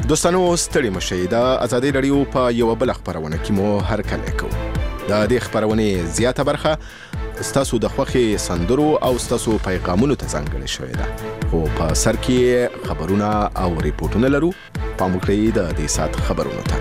دوستانو ستړي مشئ د ازادي رادیو په یو بل خبرونه کې مو هرکلی کوو. د دې خبرونې زیاته برخه ستاسو د خوښې سندرو او ستاسو پیغامونو ته ځانګړې شوې ده، خو په سر کې خبرونه او ریپورتونه لرو. پام وکړئ د دې ساعت خبرونو ته.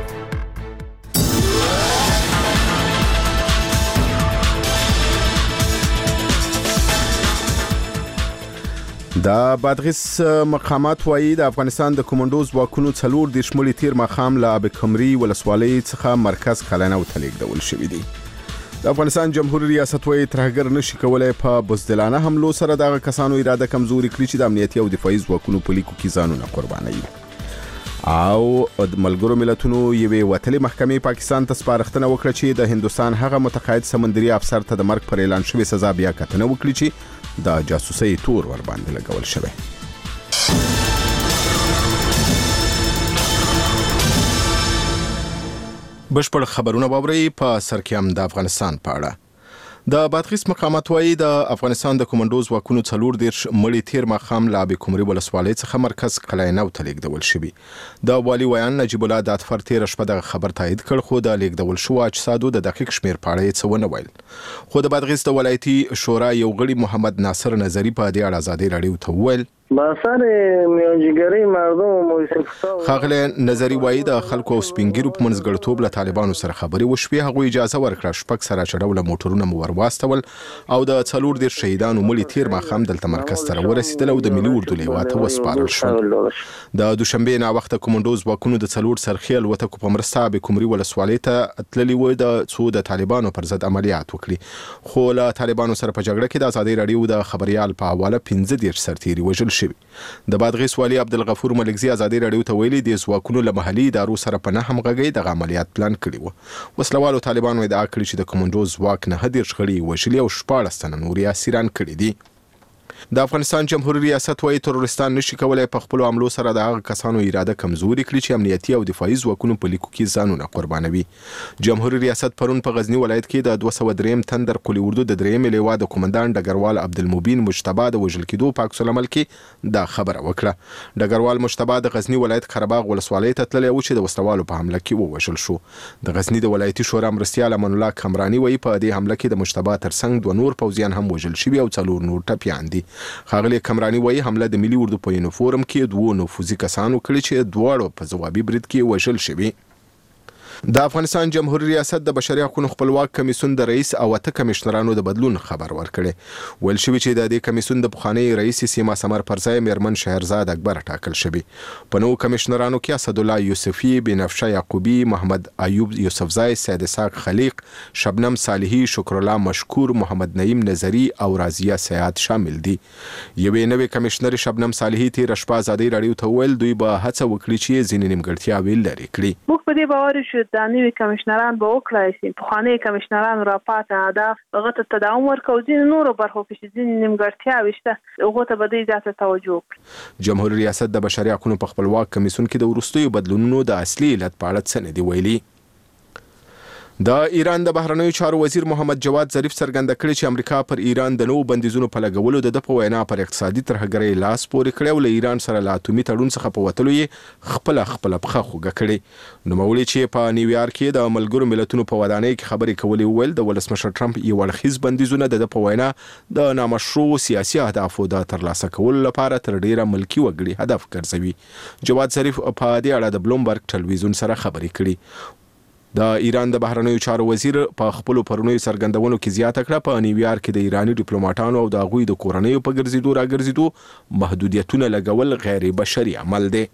د بادغیس مقامات وایي د افغانستان د کمانډو ځواکونو 40 مړي تیر ماښام له اب کمري ولسوالۍ څخه مرکز قلعه ته لیږدول شوي دي. د افغانستان جمهوریت ریاست وایي ترهګر نشي کولای په بزدلانه حملو سره دغه کسانو اراده کمزوري کړي چې د امنیتي او دفاعي ځواکونو په لیکو کې ځانونه قربانوي. او د ملګرو ملتونو یوې وتلې محکمې پاکستان ته سپارښتنه وکړه چې د هندوستان هغه متقاعد سمندري افسر ته د مرګ پر اعلان شوې سزا بیا کتنه وکړي چې د جاسوسۍ تور ور باندې لګول شوی. بشپړ خبرونه واورئ. په سر کې هم د افغانستان په اړه. د بادغیس مقامات وایي د افغانستان د کمانډو ځواکونو 40 مړي تیر ماښام له اب کمري ولسوالۍ څخه مرکز قلعه ته لیږدول شوي. د والي ویان نجیب الله دادفر تیر شپه د خبر تایید کړ، خو د لیږدول شوو اجسادو د دقیق شمیر په اړه څه ونه ویل. خو د بادغیس د ولایتي شورا یو غړي محمد ناصر نظری په دې اړه ازادي رادیو ته وویل خاغله نظری وایي د خلکو او سپینګیرو په منځګړیتوب له طالبانو سره خبرې وشوې. هغه اجازه ورکړه شپږ سره چړوله موټرونه مو ورواستول او د 40 شهیدانو مړي تیر ماښام دلته مرکز ته ورسېدل او د ملي اردو لیوا ته وسپارل شول. د دوشنبه نه وخت کمانډو ځواکونو د 4 سرخي الوتکو په مرسته اب کمري ولسوالۍ ته تللي و د څو د طالبانو پر ضد عملیات وکړي. خو له طالبانو سره په جګړه کې د ازادي رادیو د خبريال په حواله 15 سرتیري وژل شوي. د بادغیس والی عبدالغفور ملکزی ازادي رادیو ته ویلي د ځواکونو له محلي ادارو سره په نه همغږۍ د عملیات پلان کړی و. وسلوالو طالبانو ادعا کړې چې د کمانډو ځواک 9 غړي وژلي او 14 تنه نور اسیران کړي دي. د افغانستان جمهوریت ریاست وایي ترورستان نشي کولای په خپل عملو سره د هغه کسانو اراده کمزوري کړي چې امنیتي او دفاعي ځواکونو په لیکو کې ځانونه قربانوي. جمهوریت ریاست پرون په غزنی ولایت کې د 203 تندر قلی اردو د دریم لیوا د کمانډان ډګروال عبدالمبین مجتبی د وژل کېدو په عکس العمل کې دا خبره وکړه. ډګروال مجتبی د غزنی ولایت قرهباغ ولسوالۍ ته تللی و چې د وسلوالو په حمله کې ووژل شو. د غزنی د ولایتي شورا مرستیال امان الله کمرانی وایي په دې حمله کې د مجتبی ترڅنګ 2 نور پوځیان هم وژل شوي او 4 نور ټپیان دي. خاغلی کمرانی وایي حمله د ملي اردو په یونیفورم کې 2 نفوذي کسانو کړي چې دواړو په ځوابي برید کې وژل شوي. د افغانستان جمهوریت ریاست د بشري حقوقو خپلواک کمیسیون د رئیس او 8 کمشنرانو د بدلون خبر ورکړي. ویل شوی چې د دې کمیسیون د پخوانی رئیس سیما سمر پرځای میرمن شهرزاد اکبر ټاکل شوی. په نو کمشنرانو کې اسد الله یوسفی، بنفشه یعقوبی، محمد ایوب یوسفزای، سید اسحاق خلیق، شبنم صالحی، شکر الله مشکور، محمد نعیم نظری او رازیه سیاد شامل دي. یوې نوې کمشنر شبنم صالحی تیر شپه ازادي رادیو ته ویل دوی به هڅه وکړي چې ځینې نیمګړتیاوې لرې کړي. موږ په دې باور شو د نوي کمشنران به وکړای شي پخوانی کمشنران را پات اهداف هغه ته تداوم ورکوي. ځینې نور برخو کې ځینې نیمګړتیاوې شته هغه ته به ډېر زیاته توجه وکړي. جمهوریت ریاست د بشري حقوقو په خپلواک کمیسیون کې د وروستیو بدلونونو د اصلي علت په اړه څه نه دی ویلي. د ایران د بهرنیو چارو وزیر محمد جواد ظریف څرګنده کړې چې امریکا پر ایران د نوو بندیزونو په لګولو د په وینا پر اقتصادي ترهګرۍ لاس پورې کړی او له ایران سره له اتومي تړون څخه په وتلو یې خپله پښه خوږه کړې. نوموړي چې په نیویارک کې د ملګرو ملتونو په ودانۍ کې خبرې کولې وویل د ولسمشر ټرمپ یو اړخیز بندیزونه د په وینا د نامشروع سیاسي اهدافو د ترلاسه کولو لپاره تر ډیره ملکي وګړي هدف ګرځوي. جواد ظریف په دې اړه د بلومبرګ ټلویزیون سره خبرې کړې. د ایران د بهرنیو چارو وزیر په خپل پرونی څرګندونو کې زیاته کړه په نیویارک کې د ایرانی ډیپلوماټانو او د غوی د کورنیو په ګرځېدو راګرځېدو محدودیتونه لګول غیر بشري عمل دی.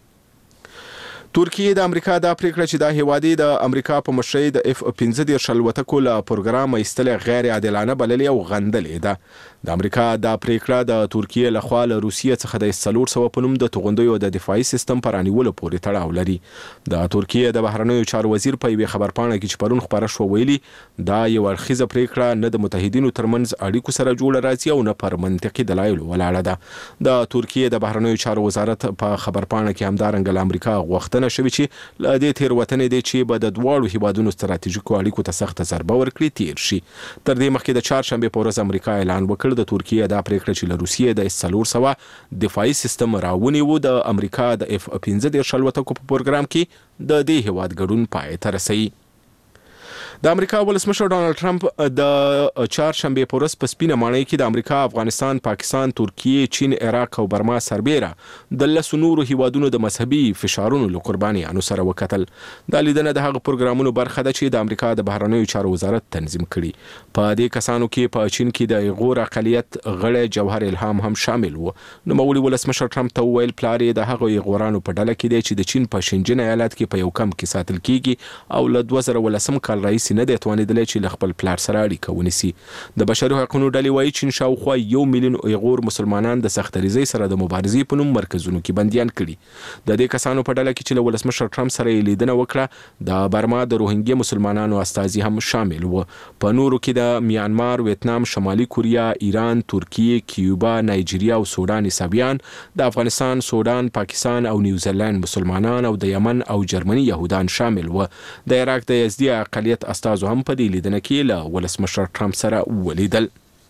ترکیه د امریکا د پریکړه چې د هیوادي د امریکا په مشرۍ د F-15 الوتکو له پروګرام ایستل غیر عادلانه بللې او غندلې ده. د امریکا د پریکړه د ترکیه له خوا له روسیې څخه د 400 په نوم د توغندیو د دفاعي سیستم پرانیولو پورې تړاو لري. د ترکیه د بهرنیو چارو وزیر په یوه خبرپاڼه کې چې پرون خبره شو ویلي دا یو اړخیزه پریکړه نه د متحدینو ترمنځ اړیکو سره جوړه راځي او نه پر منطقي دلایل ولاړه ده. د ترکیه د بهرنیو چارو وزارت په خبرپاڼه کې همدارنګه امریکا غوښتنه ښودنه شوې چې له دې تېروتنې دی چې به د دواړو هیوادونو ستراتیژیکو اړیکو ته سخته ضربه ورکړي تیر شي. تر دې مخکې د چهارشنبې په ورځ امریکا اعلان وکړ د ترکیې دا پریکړه چې له روسیې د S-400 دفاعي سیستم راونیو د امریکا د F-15 الوتکو په پروګرام کې د دې هیواد ګډون پای ته رسوي. د امریکا ولسمشر ډانلډ ټرمپ د چهارشنبې په ورځ په سپینه ماڼۍ کې د امریکا، افغانستان، پاکستان، ترکیې، چین، عراق او برما سربېره د 10 نورو هیوادونو د مذهبي فشارونو له قربانیانو سره وکتل. دا لیدنه د هغه پروګرامونو برخه ده چې د امریکا د بهرنیو چارو وزارت تنظیم کړي. په دې کسانو کې په چین کې د غور اقلیت غړی جوهر الهام هم شامل و. نوموړي ولسمشر ټرمپ ته وویل پلار یې د هغو غورانو په ډله کې دی چې د چین په شینجن ایالت کې په یو کمپ کې ساتل کیږي او له 2010 کال راهیسې نه دی توانېدلی چې له خپل پلار سره اړیکه ونیسي. د بشري حقوقو ډلې وایي چین شاوخوا 1 میلیون ایغور مسلمانان د سختدریزۍ سره د مبارزې په نوم مرکزونو کې بندیان کړي. د دې کسانو په ډله کې چې له ولسمشر ټرمپ سره یې لیدنه وکړه د برما د روهینګیا مسلمانانو استازي هم شامل و. په نورو کې د میانمار، ویتنام، شمالي کوریا، ایران، ترکیې، کیوبا، نایجیریا او سودان عیسویان، د افغانستان، سودان، پاکستان او نیوزیلند مسلمانان او د یمن او جرمني یهودان شامل و. د عراق د یزدي اقلیت استازو هم په دې لیدنه کې له ولسمشر ټرمپ سره ولیدل.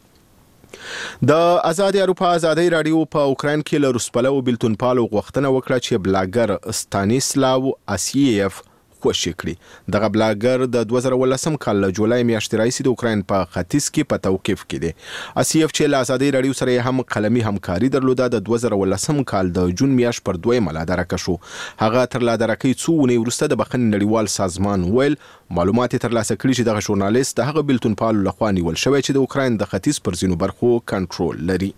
د آزاد اروپا آزادۍ راډیو په اوکراین کې له روسپلو بیلتون پالو غوښتنه وکړه چې بلاګر ستانیسلاو اسییف خوشی کړي. دغه بلاګر د 2018 کال له جولای میاشتې راهیسې د اوکراین په ختیځ کې په توقیف کې دی. اسیف چې له آزادۍ راډیو سره هم قلمي همکاري درلوده د 2018 کال د جون میاشت پر 2 لادرکه شو. هغه تر لادرکې څو ونې وروسته د بخښنې نړیوال سازمان ویل معلومات ترلاسه کړي چې دغه ژورنالیست د هغه بیلتون پالو لخوا نیول شوی چې د اوکراین د ختیځ پر ځینو برخو کنټرول لري.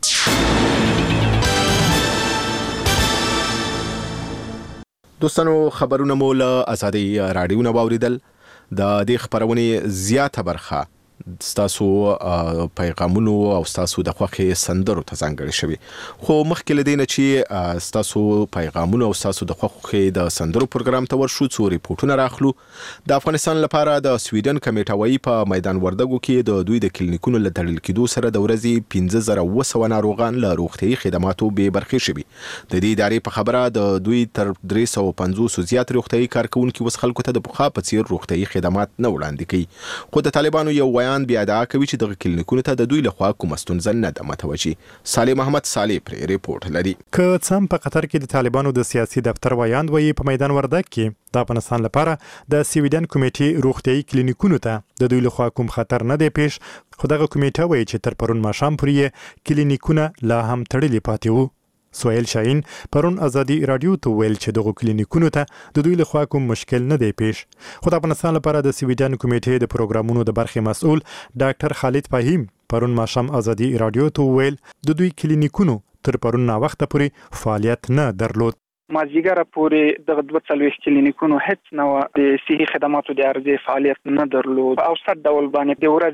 دوستانو خبرونه مو له آزادۍ راډیو نه واوریدل. د دې خبرونې زیاته برخه ستاسو پیغامونو او ستاسو د خوښې سندرو ته ځانګړې شوي. خو مخکې له دې نه چې ستاسو پیغامونو او ستاسو د خوښې د سندرو پروګرام ته ورشو څو ریپورټونه راخلو. د افغانستان لپاره د سویډن کمیټه وایي په میدان وردګو کې د دوی د کلینیکونو له تړل کېدو سره د ورځې 15900 ناروغان له روغتیايي خدماتو بې برخې شوي. د دې ادارې په خبره د دوی تر 350 زیات روغتیايي کارکونکي اوس خلکو ته د پخوا په څیر روغتیايي خدمات نه وړاندې کوي. خو د طالبانو یو بیان بیا ادعا کوي چې دغه کلینیکونو ته د دوی لخوا کومه ستونزه نه ده متوجي. صالح محمد صالح پر ریپورت لري. که څم په قطر کې د طالبانو د سیاسي دفتر ویاند وایي په میدان وردګ کې د افغانستان لپاره د سویډن کمیټې روغتیايي کلینیکونو ته د دوی لخوا کوم خطر نه دی پیښ. خو دغه کمیټه وایي چې تر پرون ماښام پورې کلینیکونه لا هم تړلي پاتې وو. سویل شاهین پرون آزادي رادیو ته ویل چې دغه کلینیکونو ته د دوی لخوا کوم مشکل نه دی پیښ. خو د افغانستان لپاره د سویډن کمیټې د پروګرامونو د برخې مسؤل ډاکټر خالد فهیم پرون ماښام آزادي رادیو ته ویل د دوی کلینیکونو تر پرون نا وخت پورې فعالیت نه درلود. مازیګر پورې د 42 کلینیکونو هیڅ نو د صحي خدماتو د عرضه فعالیت نه درلود. او ست ډول باندې د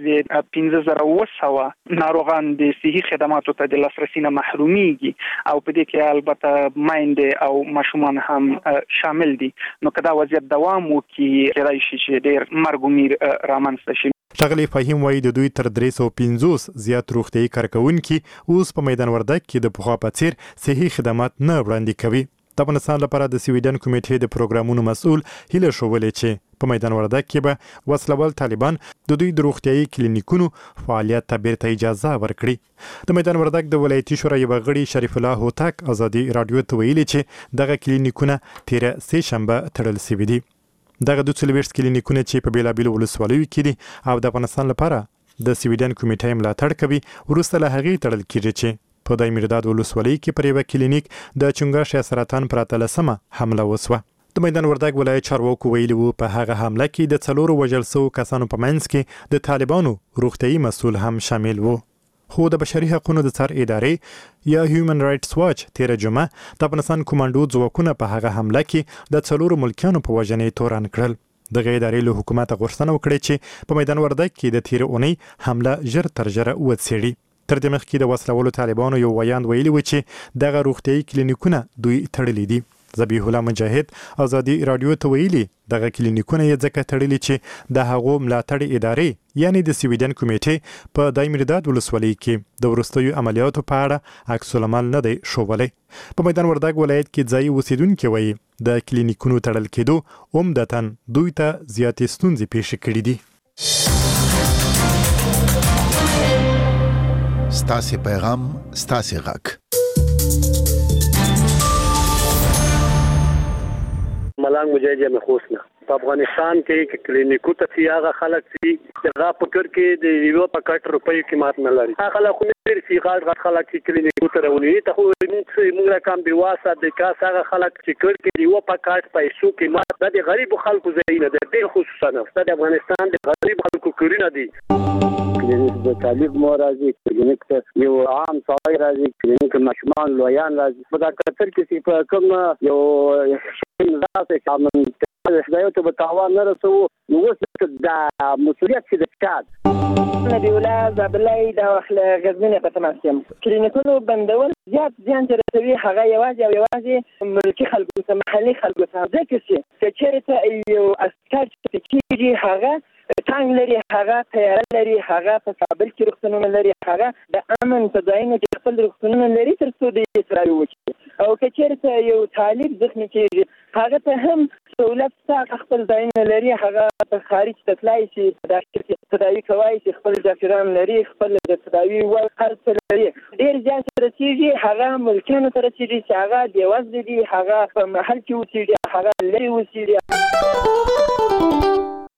ورځې 15900 ناروغان د صحي خدماتو ته د لاسرسي نه محروميږي او په دې کې البته مایندې او ماشومان هم شامل دي. نو کدا وضعیت دوام وکړي کېدای شي چې ډېر مرګ میر رامنځته شي. ښاغلی فهیم وایي د دوی تر 350 زیات روغتیايي کارکونکي اوس په میدان وردګ کې د پخوا په څیر صحي خدمات نه وړاندې کوي. د افغانستان لپاره د سویډن کمیټې د پروګرامونو مسؤل هیله شوولې چې په میدان وردګ کې به وسلوال طالبان د دوی د روغتیايي کلینیکونو فعالیت ته بیرته اجازه ورکړي. د میدان وردګ د ولایتي شورا یو غړي شریف الله هوتک آزادي رادیو ته ویلي چې دغه کلینیکونه تیر سه شنبه تړل شوي دي. دغه 240 کلینیکونه چې په بیلابیلو ولسوالیو کې دي او د افغانستان لپاره د سویډن کمیټې ملاتړ کوي ورسته له هغې تړل کیږي چې په دایمیرداد ولسوالۍ کې پر یو کلینیک د چنګاښ سرطان پر 13مه حمله وسوه. د میدان وردګ ولایت چارواکو ویلي وو په هغه حمله کې د 4 وژل شوو کسانو په منځ کې د طالبانو روغتیايي مسؤل هم شامل وو. خو د بشري حقوقو د څار ادارې یا هیومن رائټس واچ تیر جمعه د افغانستان کمانډو ځواکونه په هغه حمله کې د 4 ملکیانو په وژنې تورن کړل. دغه ادارې له حکومت غوښتنه وکړه چې په میدان وردګ کې د تیر اونۍ حمله ژر تر ژره وڅېړي. تر دې مخکې د وسلوالو طالبانو یو ویاند ویلي و چې دغه روغتیايي کلینیکونه دوی تړلي دي. ذبیح الله مجاهد ازادي رادیو ته ویلي دغه کلینیکونه یې ځکه تړلي چې د هغو ملاتړ ادارې یعنی د سویډن کمیټې په دایمیرداد ولسوالۍ کې د وروستیو عملیاتو په اړه عکس العمل نه دی ښوولی. په میدان وردګ ولایت کې ځایي اوسیدونکي وایي د کلینیکونو تړل کېدو عمدتاً دوی ته زیاتې ستونزې پیښې کړي دي. ستاسې پیغام ستاسې غږ. ملنګ مجاهد یم خوسنه په افغانستان کې کلینیکو ته هغه خلک چې هغه فکر کې د یو پکټ روپۍ قیمت نه لري. هغه خلک ډېر سي غاټ خلک چې کلینیکو ته راولي ته خو موږ کم به واسه د کاس هغه خلک چې کړ کې یو پکټ پیسو قیمت د غریب خلکو ځای نه دی خصوصا د افغانستان د غریب خلکو کورونه دي. کلینیک د طالب مورازي کلینیک ته یو عام سوای راځي کلینیک مشمان لویان راځي په دا کتر کې په کوم یو زاسه کوم دا یو ته تاوان نه رسو نو وسه د مسؤلیت چې د چاد نبی الله زابلای د اخله غزنه په تماسیم کلینیکونو بندول زیات ځان رسوي هغه یوازې ملکی خلکو ته محلي خلکو ته ځکه چې چیرته یو اسکار چې کیږي هغه ټانګ لري هغه تیار لري هغه په کابل کې رخصتونه لري هغه د امن تداین کې خپل رخصتونه لري تر څو د اسرائیل وکړي او کچېرته یو طالب زخمی کېږي هغه ته هم سہولت څخه خپل ځای لري هغه په خارج تطلای شي د تداوی کوي چې خپل ډاکټران لري خپل د تداوی ول خرڅ لري ډیر ځان سره چې هغه ملکانو سره چې هغه د وزن دي هغه په محل کې وسیږي هغه لري وسیږي.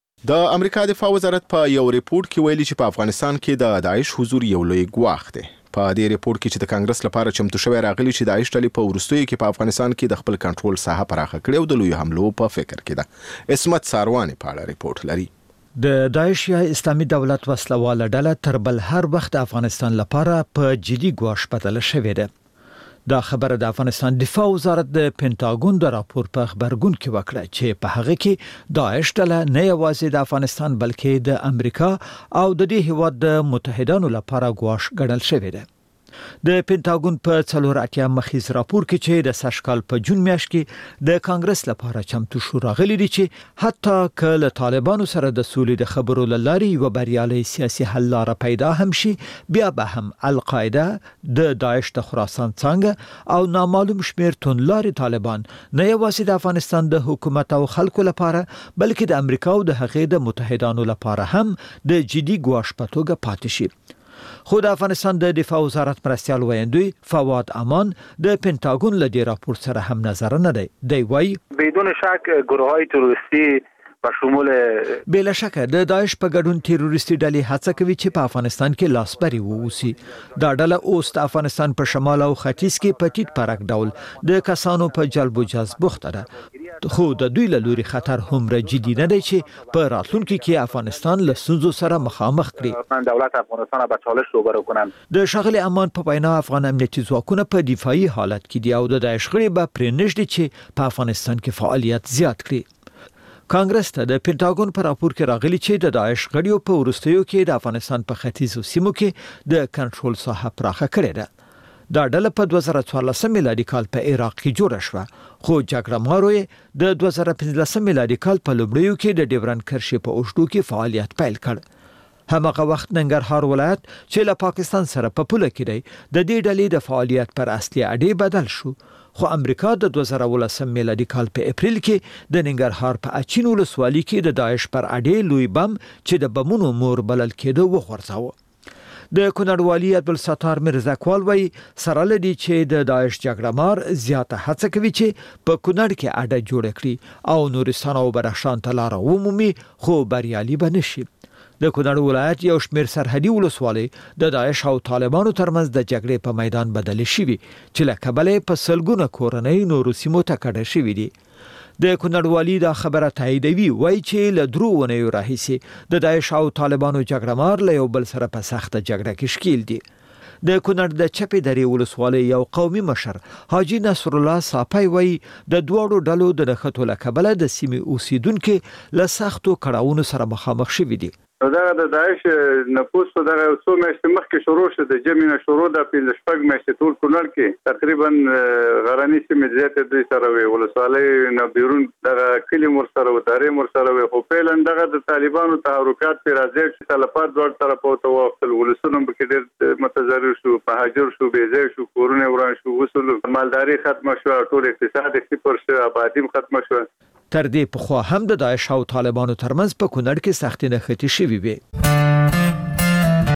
د امریکا دفاع وزارت په یو ریپورت کې ویلي چې په افغانستان کې د داعش حضور یو لوی ګواښ دی. په دې ریپورت کې چې د کانګرس لپاره چمتو شوی راغلی چې داعش ډلې په وروستیو کې په افغانستان کې د خپل کنټرول ساحه پراخه کړې او د لوی حملو په فکر کې ده. اسمت ساروان په اړه ریپورت لري. د داعش یا اسلامي دولت وسلواله ډله تر بل هر وخت د افغانستان لپاره په جدي ګواښ بدله شوې ده. دا خبره د افغانستان دفاع وزارت د پینټاګون د راپور په خبرګون کې وکړه چې په هغه کې داعش ډله نه یوازې د افغانستان بلکې د امریکا او د دې هیواد د متحدانو لپاره ګواښ ګڼل شوی دی. د پینټاګون په 4 مخیز راپور کې چې د سشکال په جون میاشت کې د کانګرس لپاره چمتو شو راغلي دي چې حتی کله طالبانو سره د سولې د خبرو لاري یو بریالي سیاسي حل لاره پیدا هم شي بیا به هم القاعده د داعش د خراسان څنګه او نامعلوم شمیر تونلاري طالبان نه یوازې د افغانستان د حکومت او خلکو لپاره بلکې د امریکا او د هغې د متحدانو لپاره هم د جدي ګواښ په توګه پاتې شي. خو د افغانستان د دفاع وزارت مرستیال ویاندوی فواد امان د پینټاګون له دې راپور سره هم نظر نه دی. دی وایي بدون شک گروه‌های تروریستی په شمول بلا شک د داعش په ګډون تروریستي ډلې هڅه کوي چې په افغانستان کې لاسبري ووسی. دا ډله اوس د افغانستان په شمال او ختیځ کې په ټیټ پرک ډول د کسانو په جلب و جذب بوخته ده. خو د دوی له لوري خطر هم جدي نه دی چې په راتلونکي کې افغانستان له ستونزو سره مخامخ کړي. دولت افغانستان به چالش روبرو کنن. د شاغلي امان په وینا افغان امنیتي ځواکونه په دفاعي حالت کې دي او د داعش غړي به پرې نږدې چې په افغانستان کې فعالیت زیات کړي. کانګرس ته د پینټاګون په راپور کې راغلي چې د داعش غړیو په وروستیو کې د افغانستان په ختیځو سیمو کې د کنټرول ساحه پراخه کړې ده. دا ډله په 2014 میلادي کال په عراق کې جوړه شوه خو جګړه مارو د 2015 میلادي کال په لومړیو کې د ډیورن کرښې په اوږدو کې فعالیت پیل کړ. هماغه وخت ننګرهار ولایت چې له پاکستان سره په پوله کې دی د دې ډلې د فعالیت پر اصلي اډې بدل شو. خو امریکا د 2018 میلادي کال په اپریل کې د ننګرهار په اچین ولسوالۍ کې د داعش پر اډې لوی بم چې د بمونو مور بلل کېدو وغورځاوه. د کونړ والي عبدالستار مرزاکوال وایي سره لدی چې د داعش جګړه مار زیاته هڅه کوي چې په کونړ کې اډه جوړ کړي او نورستان او بدخشان ته لار ومومي خو بریالي به نشي. د کونړ ولایت یو شمیر سرحدي ولسوالۍ د داعش او طالبانو ترمنځ د جګړې په میدان بدل شوي چې له کبله په سلګونه کورنۍ نورو سیمو ته کډه شوي دي. د کونړ والي دا خبره تاییدوي وایي چې له 3 ونیو راهیسې د داعش او طالبانو جګړه مار له یو بل سره په سخته جګړه کې ښکیل دي. د کونړ د چپې درې ولسوالۍ یو قومي مشر حاجی نصر الله صافی وایي د دوړو ډلو د نښتو له کبله د سیمې اوسیدونکو له سختو کړاوونو سره مخامخ شوي دي. دا د داعش نفوس په دغه څو میاشتې مخکې شروع شو د جمعې شروع د 15 میاشتې ټول کونړ کې تقریبا غراني سیمې زیاتې دوی سره وي ولسوالۍ نه بیرون دغه کلی مر سره و داري مر سره وي خو فعلا دغه د طالبانو تحرکات پر راځي چې تلفات ډول طرف او توافق ولسونه به کې ډېر متضرر شو مهاجر شو بیځای شو کورونه وران شو وصول مالداري ختم شو ټول اقتصاد صفر شو آبادی ختم شو تر دې په خو هم د داعش او طالبانو ترمنځ په کونړ کې سختي نښتې شوې وي